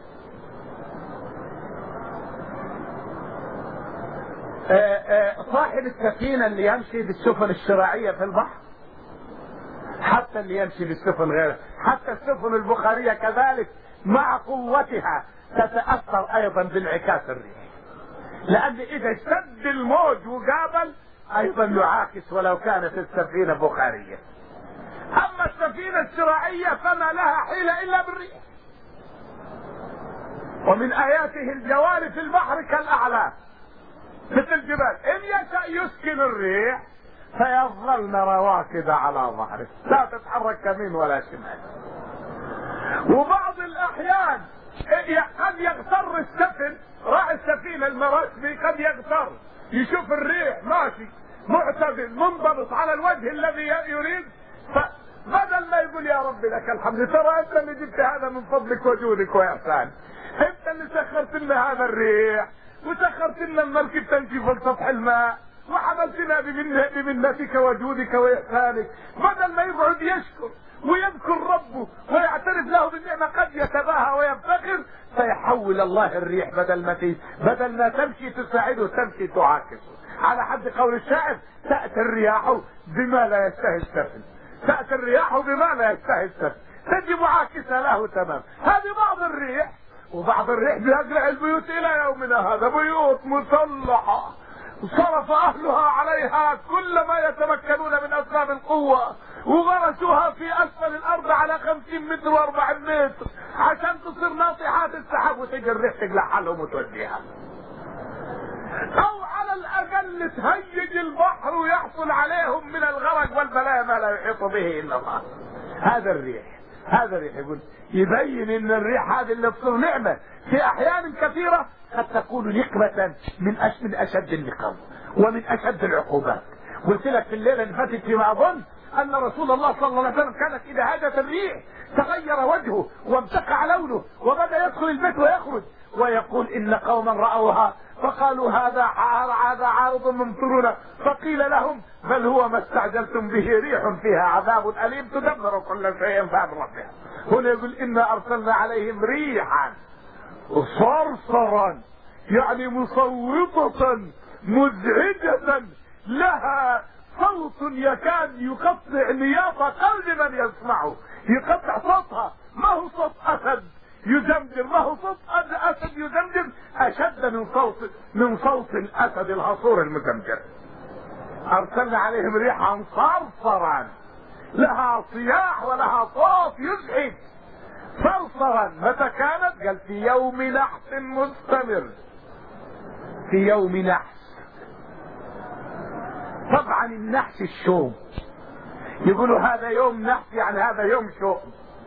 [SPEAKER 1] آآ آآ صاحب السفينة اللي يمشي بالسفن الشراعية في البحر، حتى اللي يمشي بالسفن غيره، حتى السفن البخارية كذلك مع قوتها تتأثر أيضا بانعكاس الريح، لأن إذا اشتد الموج وقابل أيضا يعاكس ولو كانت السفينة بخارية. أما السفينة الشراعية فما لها حيلة إلا بالريح. ومن آياته الجوار في البحر كالأعلام مثل الجبال، إن يشأ يسكن الريح فيظلن رواكد على ظهره لا تتحرك يمين ولا شمال. وبعض الأحيان قد يغتر السفن، راعي السفينة المراكبي قد يغتر، يشوف الريح ماشي معتدل منضبط على الوجه الذي يريد، فبدل ما يقول يا رب لك الحمد، ترى انت اللي جبت هذا من فضلك وجودك واحسان، انت اللي سخرت لنا هذا الريح وسخرت لنا المركب تمشي فوق سطح الماء وحملتنا بمنتك وجودك واحسانك. بدل ما يقعد يشكر ويذكر ربه ويعترف له بالنعمة قد يتباهى ويفتخر، فيحول الله الريح بدل ما بدل ما تمشي تساعده تمشي تعاكسه. على حد قول الشاعر تأتي الرياح بما لا يشتهي السفن، تأتي الرياح بما لا يشتهي السفن، تجي معاكسة له تمام. هذه بعض الريح. وبعض الريح بيقلع البيوت إلى يومنا هذا، بيوت مسلحة صرف أهلها عليها كل ما يتمكنون من أسباب القوة، وغرسوها في أسفل الأرض على خمسين متر وأربعين متر عشان تصير ناطحات السحاب، وتجي الريح تقلعها لهم وتوديها. أو على الأقل تهيج البحر ويحصل عليهم من الغرق والبلايا ما لا يحيط به إلا الله. هذا الريح، هذا الريح يقول يبين ان الريح هذه اللي تصير نعمة في احيان كثيرة قد تكون نقمة من من اشد النقم ومن اشد العقوبات. قلت لك في الليلة اللي فاتت فيما اظن أن رسول الله صلى الله عليه وسلم كانت إذا هاجت الريح تغير وجهه وامتقع لونه وبدأ يدخل البيت ويخرج ويقول إن قوما رأوها فقالوا هذا هذا عارض ممطرنا، فقيل لهم بل هو ما استعجلتم به ريح فيها عذاب أليم تدمر كل شيء بأمر ربها. هنا يقول إنا أرسلنا عليهم ريحا صرصرا يعني مصوتة مزعجة لها صوت يكاد يقطع نياط قلب من يسمعه، يقطع صوتها، ما هو صوت أسد يزمجر، ما هو صوت أسد يزمجر أشد من صوت من صوت الأسد الهصور المزمجر. أرسلنا عليهم ريحا صرصرا لها صياح ولها صوت يزعج. صرصرا متى كانت؟ قال في يوم نحس مستمر، في يوم نحس. طبعا النحس الشوم، يقولوا هذا يوم نحس يعني هذا يوم شوم،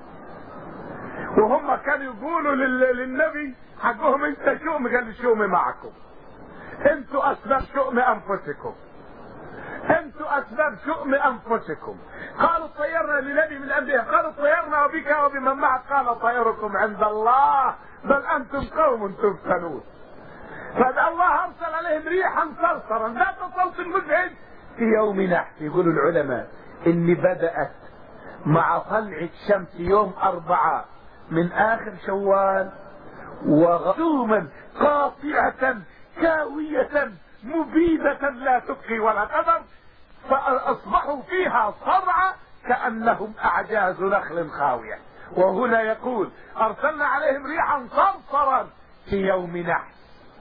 [SPEAKER 1] وهم كانوا يقولوا للنبي حقهم انت شوم، قال الشوم معكم، انتوا اسباب شؤم انفسكم، انتوا اسباب شؤم انفسكم. قالوا طيرنا لنبي من الانبياء، قالوا طيرنا وبك وبمن معك، قال طيركم عند الله بل انتم قوم تفتنون. فالله ارسل عليهم ريحا صرصرا ذات صوت مزعج في يوم نحس. يقولوا العلماء ان بدأت مع طلع الشمس يوم اربعة من اخر شوال وغشوما قاطعة كاوية مبيدة لا تبقي ولا تذر، فاصبحوا فيها صرعى كأنهم اعجاز نخل خاوية. وهنا يقول ارسلنا عليهم ريحا صرصرا في يوم نحس،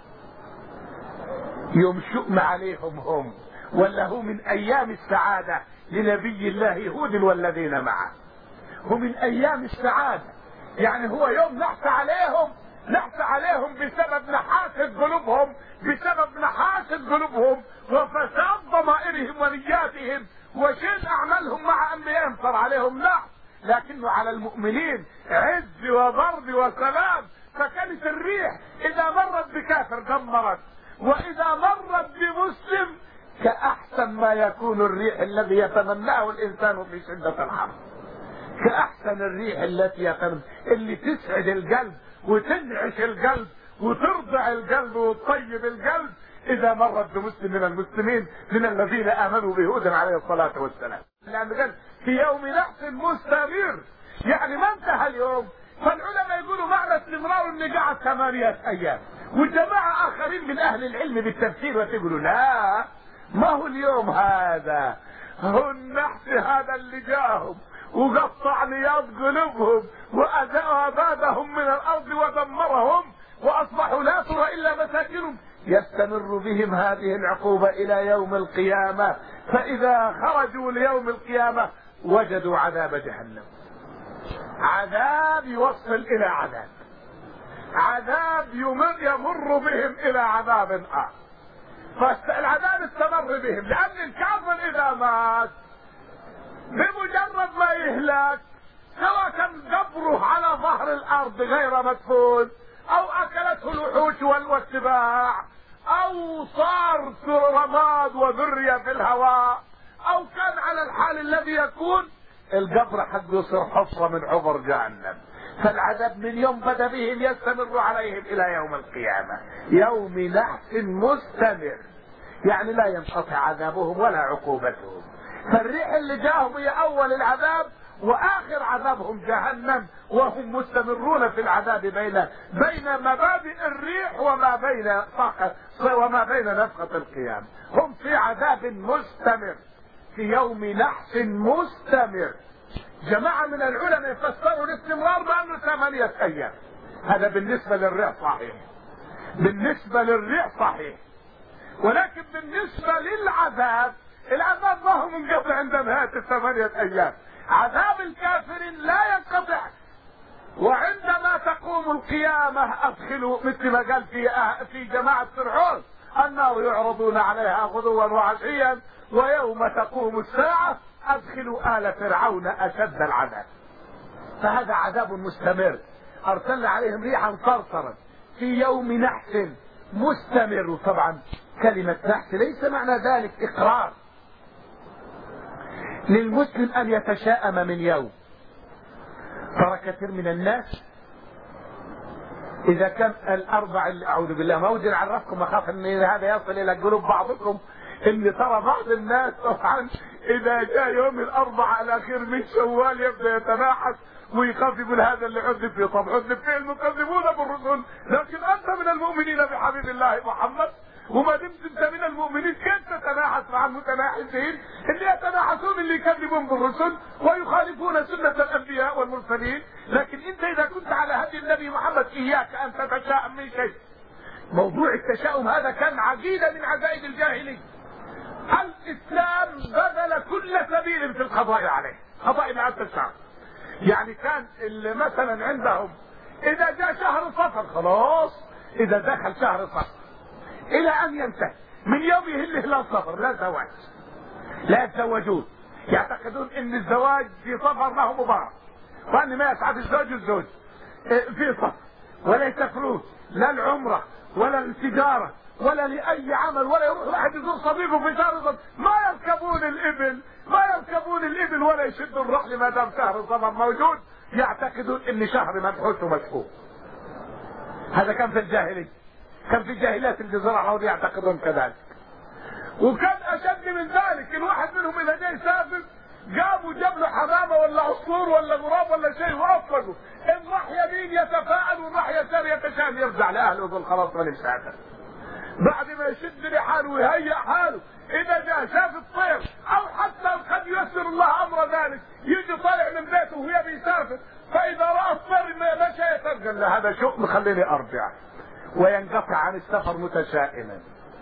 [SPEAKER 1] يوم شؤم عليهم هم، ولا هو من ايام السعادة لنبي الله هود والذين معه، هو من ايام السعادة، يعني هو يوم نحس عليهم، نحس عليهم بسبب نحاسة قلوبهم، بسبب نحاسة قلوبهم وفساد ضمائرهم ونياتهم وشد اعمالهم مع انبيائهم، صار عليهم نحس، لكنه على المؤمنين عز وضرب وسلام. فكانت الريح اذا مرت بكافر دمرت، واذا مرت بمسلم كاحسن ما يكون الريح الذي يتمناه الانسان في شدة الحر، كاحسن الريح التي يتمنى اللي تسعد القلب وتنعش القلب وترضع القلب وتطيب القلب اذا مرت بمسلم من المسلمين من الذين امنوا بهود عليه الصلاة والسلام. لان قال في يوم نحس مستمر، يعني ما انتهى اليوم. فالعلماء يقولوا معنى استمرار ان قعد ثمانية ايام، وجماعة اخرين من اهل العلم بالتفسير وتقولوا لا، ما هو اليوم هذا، هو النحس هذا اللي جاهم وقطع نياط قلوبهم وابادهم من الارض ودمرهم واصبحوا لا ترى الا مساكنهم، يستمر بهم هذه العقوبة الى يوم القيامة. فاذا خرجوا ليوم القيامة وجدوا عذاب جهنم، عذاب يوصل الى عذاب، عذاب يمر, يمر بهم الى عذاب اخر. فالعذاب استمر بهم، لان الكافر اذا مات بمجرد ما يهلك سواء كان قبره على ظهر الارض غير مدفون او اكلته الوحوش والسباع او صار رماد وذرية في الهواء او كان على الحال الذي يكون، القبر حقه يصير حفرة من عبر جهنم. فالعذاب من يوم بدا بهم يستمر عليهم الى يوم القيامة، يوم نحس مستمر، يعني لا ينقطع عذابهم ولا عقوبتهم. فالريح اللي جاءهم هي اول العذاب واخر عذابهم جهنم، وهم مستمرون في العذاب بين بين مبادئ الريح وما بين طاقة وما بين نفخة القيامة، هم في عذاب مستمر في يوم نحس مستمر. جماعة من العلماء يفسروا الاستمرار بأنه ثمانية أيام، هذا بالنسبة للريح صحيح، بالنسبة للريح صحيح، ولكن بالنسبة للعذاب، العذاب ما هو منقطع عند نهاية الثمانية أيام، عذاب الكافرين لا ينقطع. وعندما تقوم القيامة أدخلوا مثل ما قال في في جماعة فرعون النار يعرضون عليها غدوا وعشيا ويوم تقوم الساعة أدخلوا آل فرعون أشد العذاب. فهذا عذاب مستمر، أرسلنا عليهم ريحا صرصرا في يوم نحس مستمر. وطبعا كلمة نحس ليس معنى ذلك إقرار، للمسلم أن يتشاءم من يوم. ترى كثير من الناس إذا كان الأربع اللي أعوذ بالله ما ودي أعرفكم، أخاف أن هذا يصل إلى قلوب بعضكم، إن ترى بعض الناس طبعا إذا جاء يوم الأربعاء الأخير من شوال يبدأ يتناحس ويخاف يقول هذا اللي عذب فيه. طب عذب فيه المكذبون بالرسل، لكن أنت من المؤمنين بحبيب الله محمد، وما دمت انت من المؤمنين كيف تتناحس مع المتناحسين اللي يتناحسون اللي يكذبون بالرسل ويخالفون سنة الانبياء والمرسلين؟ لكن انت اذا كنت على هدي النبي محمد اياك ان تتشاءم من شيء. موضوع التشاؤم هذا كان عقيدة من عقائد الجاهلية. الاسلام بذل كل سبيل في القضاء عليه، قضاء مع التشاؤم. يعني كان اللي مثلا عندهم اذا جاء شهر صفر خلاص، اذا دخل شهر صفر الى ان ينتهي من يوم يهل هلال صفر لا زواج، لا يتزوجون، يعتقدون ان الزواج في صفر له مبارك، وان ما يسعد الزوج الزوج في صفر، ولا يسافرون لا العمره ولا التجاره ولا لاي عمل، ولا يروح واحد يزور صديقه في شهر صفر، ما يركبون الابل ما يركبون الابل ولا يشدوا الرحل ما دام شهر صفر موجود، يعتقدون ان شهر مبحوث ومشكوك. هذا كان في الجاهليه، كان في جاهلات الجزيرة العربية يعتقدون كذلك. وكان أشد من ذلك، الواحد منهم إذا جاي يسافر جابوا جاب له حمامة ولا عصفور ولا غراب ولا شيء وأفقدوا، إن راح يمين يتفاءل وإن راح يسار يتشائم، يرجع لأهله ويقول خلاص ماني مسافر. بعد ما يشد لحاله ويهيئ حاله، إذا جاء شاف الطير أو حتى قد ييسر الله أمر ذلك يجي طالع من بيته وهو بيسافر، فإذا رأى الطير مشى يترجل له هذا شؤم خليني أرجع، وينقطع عن السفر متشائما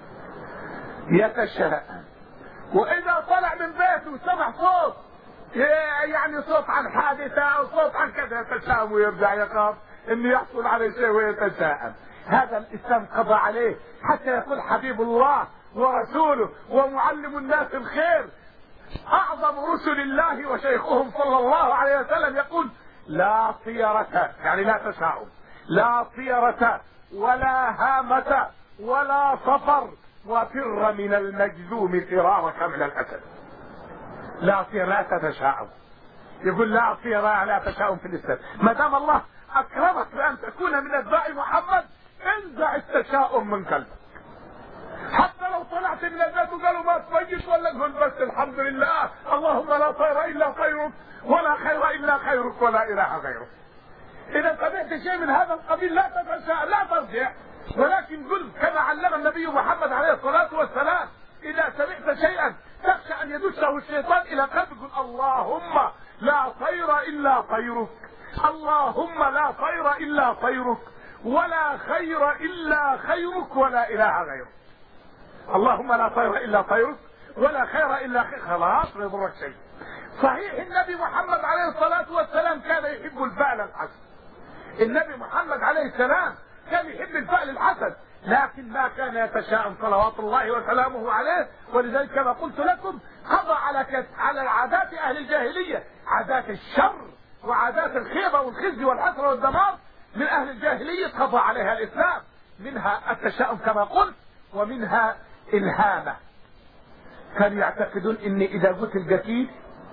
[SPEAKER 1] يتشائم. واذا طلع من بيته سمع صوت يعني صوت عن حادثه او صوت عن كذا يتشائم ويرجع يخاف انه يحصل عليه شيء ويتشائم. هذا الاسلام قضى عليه حتى يقول حبيب الله ورسوله ومعلم الناس الخير اعظم رسل الله وشيخهم صلى الله عليه وسلم يقول لا طيرة، يعني لا تشاؤم، لا طيرة ولا هامة ولا صفر، وفر من المجذوم فرارك من الاسد. لا طير لا تتشاؤم، يقول لا طير لا تشاؤم في الاسلام. ما دام الله اكرمك بان تكون من اتباع محمد انزع التشاؤم من قلبك. حتى لو طلعت من البيت وقالوا ما تفيش ولا تقول بس الحمد لله اللهم لا طير الا طيرك ولا خير الا خيرك ولا اله غيرك. اذا سمعت شيء من هذا القبيل لا تتشاءم لا ترجع، ولكن قل كما علم النبي محمد عليه الصلاه والسلام اذا سمعت شيئا تخشى ان يدسه الشيطان الى قلبك قل اللهم لا طير الا طيرك، اللهم لا طير الا طيرك ولا خير الا خيرك ولا اله غيرك. اللهم لا طير الا طيرك ولا خير الا خير، خلاص ما يضرك شيء. صحيح النبي محمد عليه الصلاه والسلام كان يحب الفعل الحسن، النبي محمد عليه السلام كان يحب الفعل الحسن، لكن ما كان يتشاءم صلوات الله وسلامه عليه. ولذلك كما قلت لكم قضى على كس... على عادات اهل الجاهليه، عادات الشر وعادات الخيبه والخزي والحسره والدمار من اهل الجاهليه قضى عليها الاسلام، منها التشاؤم كما قلت ومنها الهامه. كانوا يعتقدون ان اذا قتل قتيل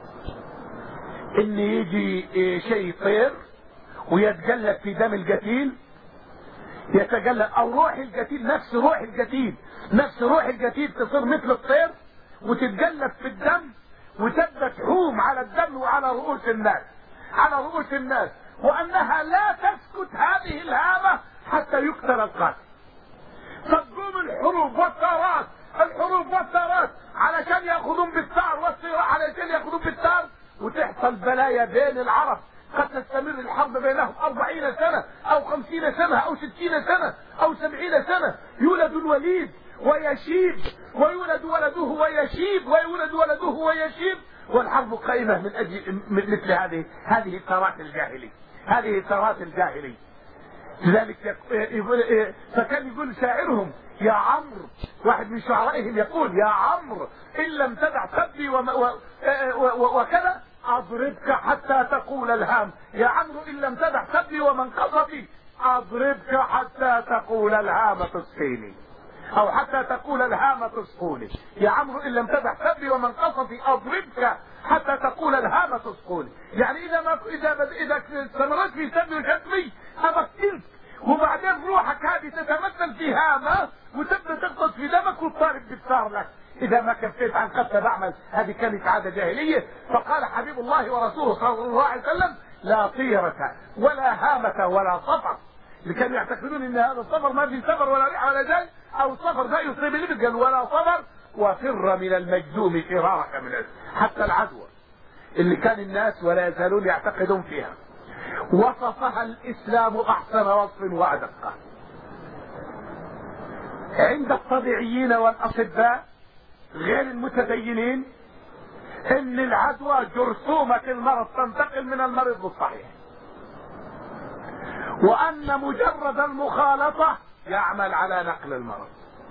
[SPEAKER 1] ان يجي شيء يطير ويتجلد في دم القتيل، يتجلد او روح القتيل نفس روح القتيل نفس روح القتيل تصير مثل الطير وتتجلد في الدم وتبدا تحوم على الدم وعلى رؤوس الناس على رؤوس الناس وانها لا تسكت هذه الهامه حتى يقتل القاتل. تقوم الحروب والثارات الحروب والثارات علشان ياخذون بالثار والصراع علشان ياخذون بالثار، وتحصل بلايا بين العرب قد تستمر الحرب بينهم أربعين سنة أو خمسين سنة أو ستين سنة أو سبعين سنة. يولد الوليد ويشيب ويولد ولده ويشيب ويولد ولده ويشيب والحرب قائمة من أجل مثل هذه هذه الثارات الجاهلية هذه الثارات الجاهلية. لذلك يقول فكان يقول شاعرهم يا عمرو، واحد من شعرائهم يقول يا عمرو إن لم تدع سبي وكذا أضربك حتى تقول الهام، يا عمرو إن لم تدع سبي ومنقصبي أضربك حتى تقول الهام تسقيني. او حتى تقول الهامة اسقوني. يا عمرو ان لم تدع سبي ومن قصدي اضربك حتى تقول الهامة اسقوني. يعني اذا ما اذا بد... اذا استمرت في سبي وشتمي ابقتلك، وبعدين روحك هذه تتمثل في هامة وتبدا تغطس في دمك والطالب بتصار لك. اذا ما كفيت عن قتل بعمل. هذه كانت عادة جاهلية. فقال حبيب الله ورسوله صلى الله عليه وسلم لا طيرة ولا هامة ولا صفر. اللي كانوا يعتقدون ان هذا الصفر ما في سفر ولا ريح ولا جاي، او الصفر ده يصيب الابل، قال ولا صفر وفر من المجذوم فرارك من الاسد. حتى العدوى اللي كان الناس ولا يزالون يعتقدون فيها وصفها الاسلام احسن وصف وادقه. عند الطبيعيين والاطباء غير المتدينين ان العدوى جرثومة المرض تنتقل من المريض للصحيح، وان مجرد المخالطة يعمل على نقل المرض.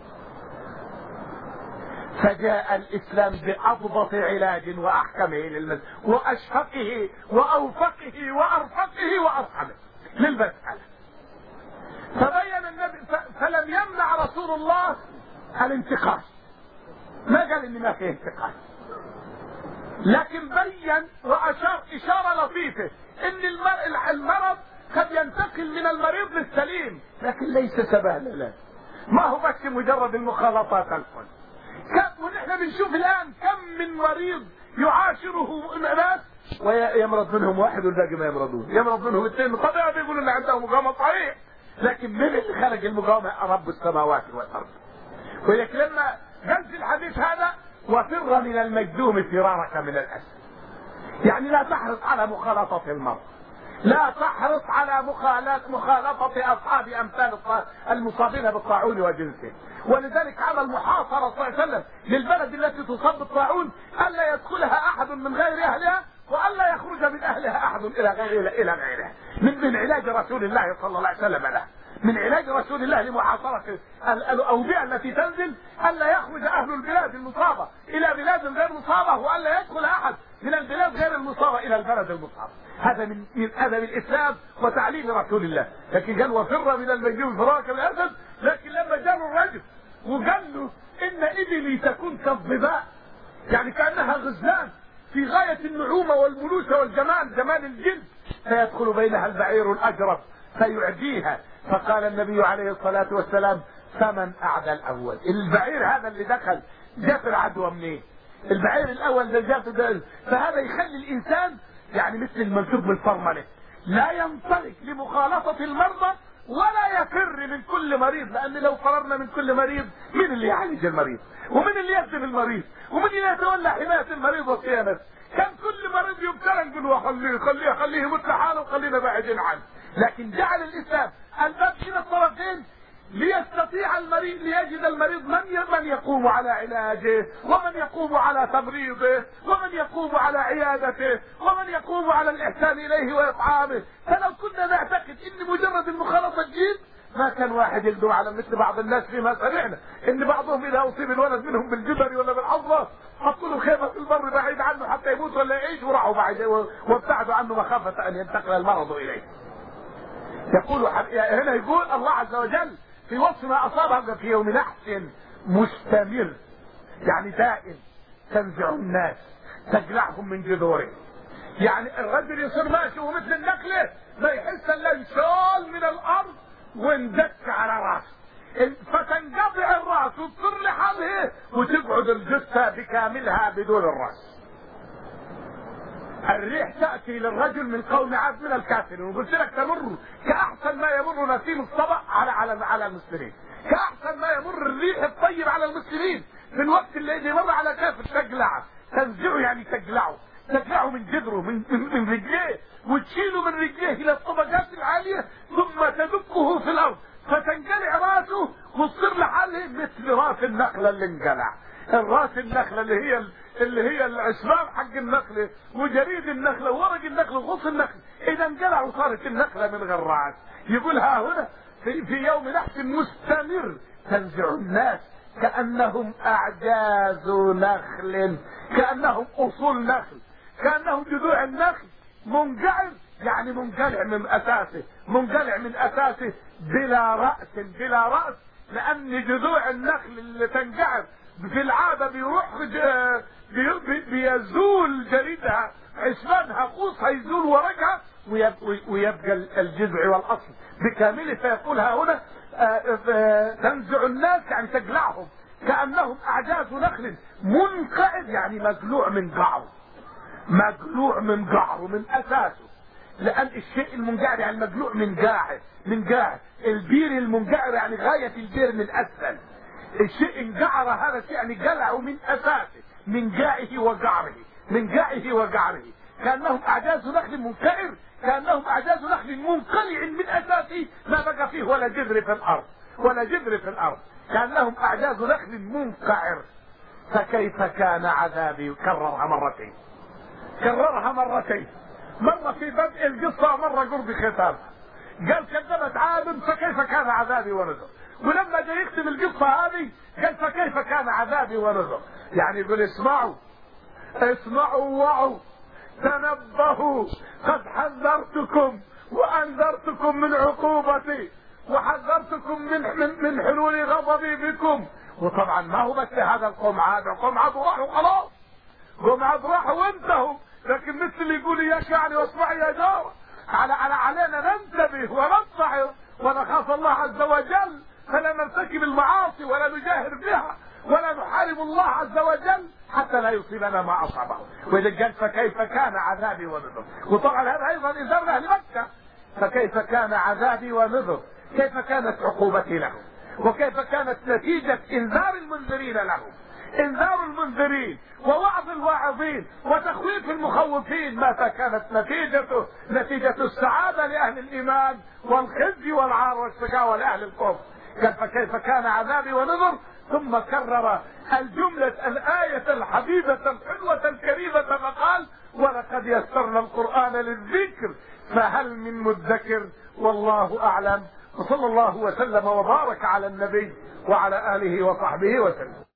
[SPEAKER 1] فجاء الاسلام باضبط علاج واحكمه للمسألة واشفقه واوفقه وارفقه وارحمه للمسألة. فبين النبي فلم يمنع رسول الله الانتقاش، ما قال ان ما فيه انتقاش، لكن بين واشار اشارة لطيفة ان المرض قد ينتقل من المريض للسليم، لكن ليس سبهللا، ما هو بس مجرد المخالطات الكل. ونحن بنشوف الان كم من مريض يعاشره ناس ويمرض منهم واحد والباقي ما يمرضون، يمرض منهم اثنين. طبعا بيقولوا ان عندهم مقاومة صحيح، لكن من اللي خلق المقاومة؟ رب السماوات والارض. ولكن لما قال في الحديث هذا وفر من المجذوم فرارك من الاسد، يعني لا تحرص على مخالطة المرض، لا تحرص على مخالطة اصحاب امثال المصابين بالطاعون وجنسه. ولذلك عمل محاصرة صلى الله عليه وسلم للبلد التي تصاب بالطاعون، الا يدخلها احد من غير اهلها والا يخرج من اهلها احد الى غير الى غيرها. من من علاج رسول الله صلى الله عليه وسلم له، من علاج رسول الله لمحاصرة الاوبئة التي تنزل، الا يخرج اهل البلاد المصابة الى بلاد غير مصابة، والا يدخل احد من البلاد غير المصابة الى البلد المصاب. هذا من من ادب الاسلام وتعليم رسول الله. لكن قال وفر من المجذوم فرارك من الاسد. لكن لما جاء الرجل وقال له ان ابلي تكون كالظباء، يعني كانها غزلان في غاية النعومة والملوسة والجمال، جمال الجلد، فيدخل بينها البعير الاجرف فيعديها. فقال النبي عليه الصلاة والسلام فمن اعدى الاول؟ البعير هذا اللي دخل جاء العدوى منين؟ البعير الاول ده جاء ده. فهذا يخلي الانسان يعني مثل المنسوب بالفرملة، لا ينطلق لمخالطة المرضى ولا يفر من كل مريض، لان لو فررنا من كل مريض مين اللي يعالج المريض؟ ومين اللي يخدم المريض؟ ومين اللي يتولى حماية المريض وصيانته؟ كان كل مريض يبتلى نقول خليه خليه خليه يموت لحاله وخلينا بعيدين عنه. لكن جعل الاسلام الباب من الطرفين ليستطيع المريض، ليجد المريض من من يقوم على علاجه، ومن يقوم على تمريضه، ومن يقوم على عيادته، ومن يقوم على الاحسان اليه واطعامه. فلو كنا نعتقد ان مجرد المخالطه جيد ما كان واحد يقدر على مثل بعض الناس فيما سمعنا ان بعضهم اذا اصيب الولد منهم بالجدري ولا بالعضله حطوا له خيمه في البر بعيد عنه حتى يموت ولا يعيش، وراحوا بعيد وابتعدوا عنه مخافه ان ينتقل المرض اليه. يقول هنا يقول الله عز وجل في وصف ما اصابهم في يوم نحس مستمر، يعني دائم، تنزع الناس تقلعهم من جذوره. يعني الرجل يصير ماشي ومثل النخله ما يحس الا يشال من الارض واندك على راسه، فتنقطع الراس وتصير لحالها وتقعد الجثه بكاملها بدون الراس. الريح تأتي للرجل من قوم عاد من الكافرين، وقلت لك تمر كأحسن ما يمر نسيم الصبا على على على المسلمين، كأحسن ما يمر الريح الطيب على المسلمين في الوقت اللي يمر على كافر تقلعه، تنزعه يعني تقلعه، تقلعه من جذره من من, من رجليه وتشيله من رجليه الى الطبقات العاليه ثم تدكه في الارض فتنقلع راسه وتصير لحاله مثل راس النخله اللي انقلع. الراس النخله اللي هي اللي هي العشبان حق النخله وجريد النخله وورق النخله وغصن النخله، اذا انقلع وصارت النخله من غير راس. يقول ها هنا في, في يوم نحس مستمر تنزع الناس كانهم اعجاز نخل، كانهم اصول نخل، كانهم جذوع النخل منقعر، يعني منقلع من اساسه، منقلع من اساسه بلا راس، بلا راس لان جذوع النخل اللي تنقعر في العاده بيروح بيزول جريدها، عشبانها، قوسها يزول ورقها، ويبقى الجذع والاصل بكامله. فيقول ها هنا تنزع الناس يعني تقلعهم كانهم اعجاز نخل منقعد، يعني مقلوع من قعره، مقلوع من قعره من اساسه. لان الشيء المنقعر يعني مقلوع من قاعر، من قاعر. البير المنقعر يعني غايه البير من اسفل. الشيء انقعر هذا يعني قلعه من اساسه، من قاعه وقعره، من قاعه وقعره. كانهم اعجاز نخل منقعر، كانهم اعجاز نخل منقلع من اساسه، ما بقى فيه ولا جذر في الارض، ولا جذر في الارض. كانهم اعجاز نخل منقعر. فكيف كان عذابي؟ كررها مرتين، كررها مرتين، مرة في بدء القصة ومرة قرب ختامها. قال كذبت عاد فكيف كان عذابي ونذر. ولما جاي يختم القصة هذه قال فكيف كان عذابي ونذر. يعني يقول اسمعوا اسمعوا وعوا تنبهوا، قد حذرتكم وانذرتكم من عقوبتي وحذرتكم من من, من حلول غضبي بكم. وطبعا ما هو بس هذا القوم عاد، القوم عاد وراحوا خلاص، قوم عاد راحوا وانتهوا. لكن مثل اللي يقول اياك يعني واصبعي يا جار، على على علينا ننتبه ونتعظ ونخاف الله عز وجل، فلا نرتكب المعاصي ولا نجاهر بها ولا نحارب الله عز وجل حتى لا يصيبنا ما اصابه. واذا قال فكيف كان عذابي ونذر. وطبعا هذا ايضا انذار لاهل مكه. فكيف كان عذابي ونذر، كيف كانت عقوبتي لهم، وكيف كانت نتيجه انذار المنذرين لهم، انذار المنذرين ووعظ الواعظين وتخويف المخوفين. ماذا كانت نتيجته؟ نتيجة السعادة لأهل الإيمان والخزي والعار والشقاوة لأهل الكفر. فكيف كان عذابي ونذر. ثم كرر الجملة الآية الحبيبة الحلوة الكريمة فقال ولقد يسرنا القرآن للذكر فهل من مدكر. والله أعلم، وصلى الله وسلم وبارك على النبي وعلى آله وصحبه وسلم.